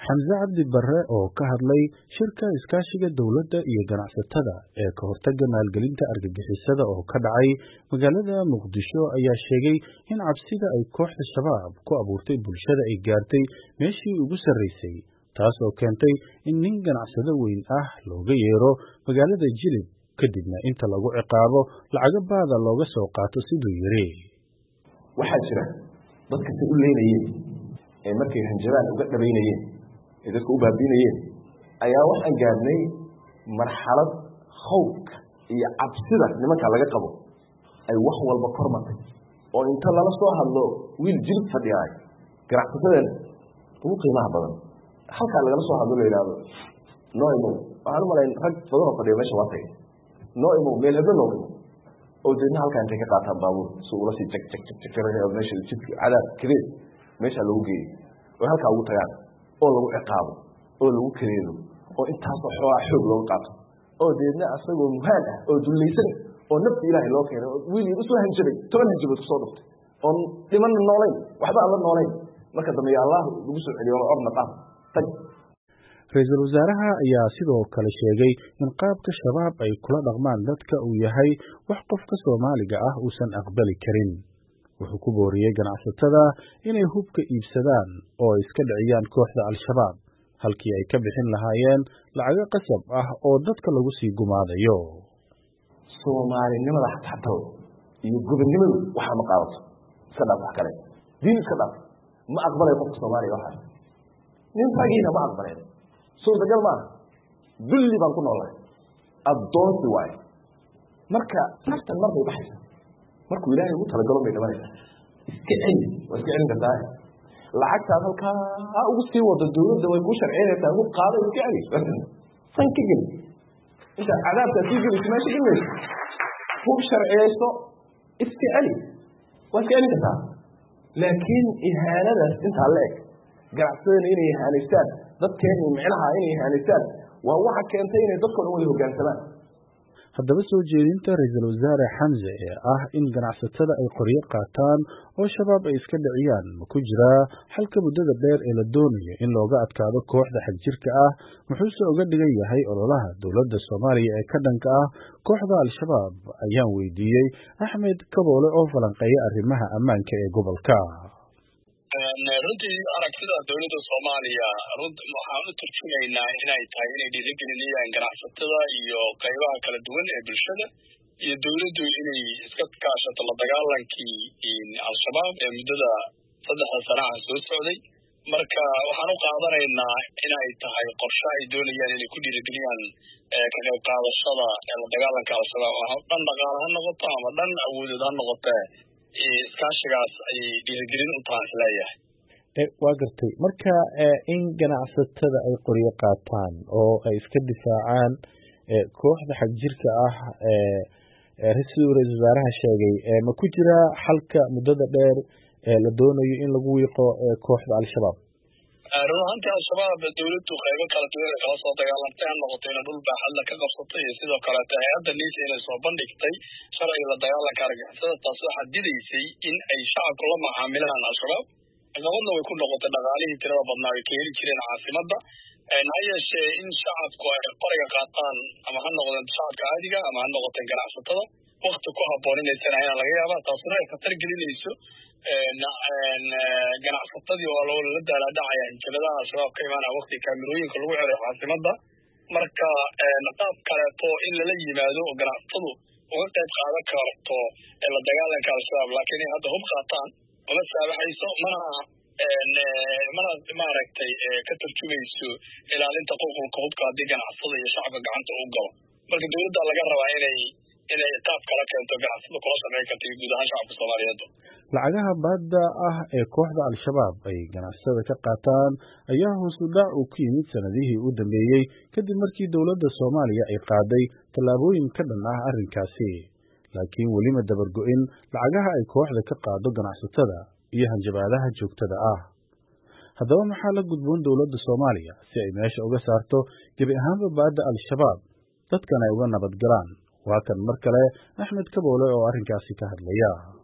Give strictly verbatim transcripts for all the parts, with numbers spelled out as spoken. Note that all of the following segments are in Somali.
Xamse Cabdi Barre oo ka hadlay shirka iskaashiga dawladda iyo ganacsatada ee ka hortagga maalgelinta argagixisada oo ka dhacay magaalada Muqdisho ayaa sheegay in cabsida ay kooxda shabaab ku abuurtay bulshada ay gaartay meeshii ugu sarreysay taas oo keentay in nin ganacsado weyn ah looga yeero magaalada Jilib kadibna inta lagu ciqaabo lacago baada looga soo qaato siduu yiri. Waxaa jira dadka si u leeynayeen ee markay hanjabaan uga dhabeynayeen ee dadku u baabiinayeen ayaa waxaan gaarnay marxalad khawfka iyo cabsida nimanka laga qabo ay wax walba kormatay oo inta lala soo hadlo wiil jilib fadhiyay ganacsatada ugu qiimaha badan halka laga soo hadlo leeyahay nooimo waxaan u malayn rag badan oo fadhiya meesha waatay nooimo meel hebel nooimo oo deedna halka intay ka qaataan baabuur soo ula sii jag jag jag jag meesha jidka cadaad kadeed meesha lagu geeyay oo halka ugu tagaan oo lagu ciqaabo oo lagu kareedo oo intaas oo xoog xoog loo qaato oo deedna asagoo muhaan ah oo dulaysan oo nafti ilaahay loo keenay wiil uu soo hanjabay toban hanjabad soo dhuftay oo dhiman noolayn waxba aan la noolayn marka dambe Allah ugu soo celiyo oo orna qaab tag Ra'iisul Wasaaraha ayaa sidoo kale sheegay in qaabka shabaab ay kula dhaqmaan dadka uu yahay wax qofka Soomaaliga ah uusan aqbali karin. Wuxuu ku booriyay ganacsatada inay hubka iibsadaan oo iska dhiciyaan kooxda Al-Shabaab halkii ay ka bixin lahaayeen lacago qasab ah oo dadka lagu sii gumaadayo. Soomaalinimada xataa iyo gobonnimadu waxa ma qaadato iska dhaaf wax kale diin iska dhaaf ma aqbalay qofka Soomaaliga waxa nin fagiina ma aqbalay soo dagal ma dulli baan ku noolahay adoonsi waay marka naftan markay baxaysa markuu ilaahay ugu tala galo bay dhamaysaa iska celi waa iska celin kartaa lacagtaas halkaa ugu sii wada dawladda way ku sharciyeynaysaa ugu qaaday iska celi san ka geli inta cadaabta sii geli meesha gelmaysa ku sharciyeyso iska celi waa iska celin kartaa laakiin ihaanadaas intaa la eg ganacsadana inay ihaanaystaan dadkeena micnaha inay ihaanaystaan waa waxa keentay inay dadku dhan wada hoggaansamaan. Haddaba soo jeedinta Ra'iisul Wasaare Xamse ee ah in ganacsatada ay qoryo qaataan oo shabaab ay iska dhiciyaan ma ku jira halka muddada dheer ee la doonayo in looga adkaado kooxda xagjirka ah muxuuse uga dhigan yahay ololaha dawladda Soomaaliya ee ka dhanka ah kooxda Al-Shabaab ayaan weydiiyey Axmed Kaboole oo falanqeeya arrimaha ammaanka ee gobolka. runtii aragtida dawladda Soomaaliya runtii waxaan u turjumaynaa inay tahay inay dhiirigelinayaan ganacsatada iyo qaybaha kala duwan ee bulshada iyo dawladdu inay iska kaashato la dagaalankii Al-Shabaab ee muddada saddex sano ah soo socday marka waxaan u qaadanaynaa inay tahay qorshe ay doonayaan inay ku dhiirigeliyaan ka qayb qaadashada la dagaalanka Al-Shabaab oo dhan dhaqaale ha noqoto ama dhan awood ha noqoto iskaashigaas ay dhiirigelin u tahay leeyahay ee waa gartay marka in ganacsatada ay qoryo qaataan oo ay iska difaacaan kooxda xagjirka ah ee Ra'iisul Wasaaraha sheegay ma ku jira xalka muddada dheer ee la doonayo in lagu wiiqo kooxda Al-Shabaab runtii Al-Shabaab dawladdu qaybo kala duwan kala soo dagaalantay aan noqotay in dhul baaxad la ka qabsatay iyo sidoo kale hay'adda niis inay soo bandhigtay sharciga la dagaalanka argagixisada taasoo xadidaysay in ay shacabku la macaamilaan Al-Shabaab caqabadna way ku noqotay dhaqaalihii tirada badnaa ay ka heli jireen caasimadda ha yeeshee in shacabku ay qoriga qaataan ama ha noqdeen shacabka caadiga ama ha noqoteen ganacsatada waqti ku habboon inaysan ahayn laga yaabaa taasuna ay khatar gelinayso ganacsatadii oo la daaladhacaya injiladaha Al-Shabaab ka imaanaya waqti kaamirooyinka lagu xiray caasimadda marka qaab kaleeto in lala yimaado oo ganacsatadu uga qayb qaadan karto la dagaalanka Al-Shabaab laakiin hadda hub qaataan uma saabaxayso mana mana maaragtay ka tarjumayso ilaalinta xuquuqda hubka haddii ganacsatada iyo shacabka gacanta u galo marka dawladda laga rabaa inay inay qaab kala keento ganacsatada kula sameyn karto guud ahaan shacabka Soomaaliyeed. Lacagaha baadda ah ee kooxda Al-Shabaab ay ganacsatada ka qaataan ayaa hoos u dhac u ku yimid sanadihii u dambeeyay kadib markii dawladda Soomaaliya ay qaaday tallaabooyin ka dhan ah arrinkaasi laakiin weli ma dabar go'in lacagaha ay kooxda ka qaado ganacsatada iyo hanjabaadaha joogtada ah. Haddaba maxaa la gudboon dawladda Soomaaliya si ay meesha uga saarto gebi ahaanba baadda Al-Shabaab dadkan ay uga nabad galaan waa kan mar kale Axmed Kaboole oo arrinkaasi ka hadlaya.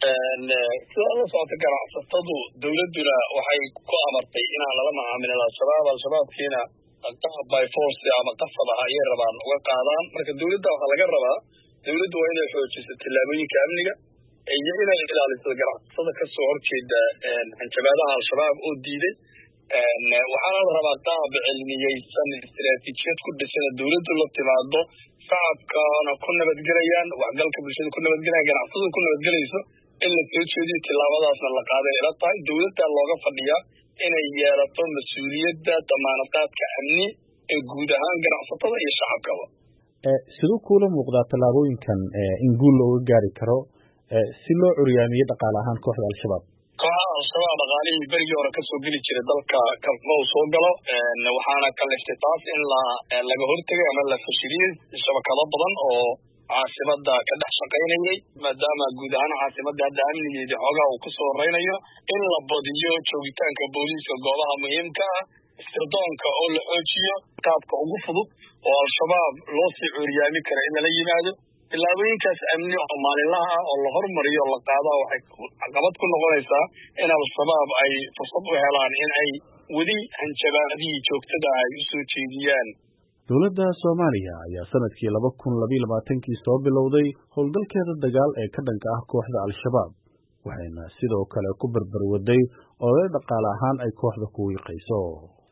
sida la socota ganacsatadu dowladduna waxay ku amartay inaan lala macaamilin al-shabaab al-shabaabkiina qaab by force ama qasab ah ayay rabaan uga qaadaan marka dowladda waxaa laga rabaa dowladdu waa inay xoojiso tallaabooyinka amniga iyo inay ilaaliso ganacsatada kasoo horjeeda hanjabaadaha al-shabaab oo diiday waxaana la rabaa qaab cilmiyeysan istaraatiijiyad ku dhisana dowladdu la timaado shacabkana ku nabadgelayaan waxgalka bulshada ku nabadgelaya ganacsatadu ku nabadgelayso in la soo jeediyo tillaabadaasna la qaaday ila tahay dowladda looga fadhiyaa inay yeelato mas-uuliyadda damaanadqaadka amni ee guud ahaan ganacsatada iyo shacabkaba siduu kuula muuqdaa tallaabooyinkan in guul looga gaari karo si loo curyaamiyo dhaqaale ahaan kooxda al-shabaab kooxaha al-shabaab dhaqaalihii berigii hore kasoo geli jiray dalka kalma uu soo galo waxaana kaliftay taas in la laga hortegay ama la fashiliyey shabakado badan oo caasimada ka dhex shaqaynayay maadaama guud ahaan caasimada hadda amnigeedii xoogaha uu kusoo horeynayo in la badiyo joogitaanka booliiska goobaha muhiimka ah sirdoonka oo la xoojiyo qaabka ugu fudud oo al-shabaab loo sii curyaami kara in lala yimaado tillaabooyinkaas amni oo maalinlaha ah oo la hormariyo la qaadaa waxay caqabad ku noqonaysaa in al-shabaab ay fursad u helaan in ay weli hanjabaadihii joogtada ay usoo jeediyaan dowladda Soomaaliya ayaa sanadkii laba kun laba iyo labaatan-kii soo bilowday howlgalkeeda dagaal ee ka dhanka ah kooxda al-shabaab waxayna sidoo kale ku barbar waday oo dhaqaale ahaan ay kooxda ku wiiqayso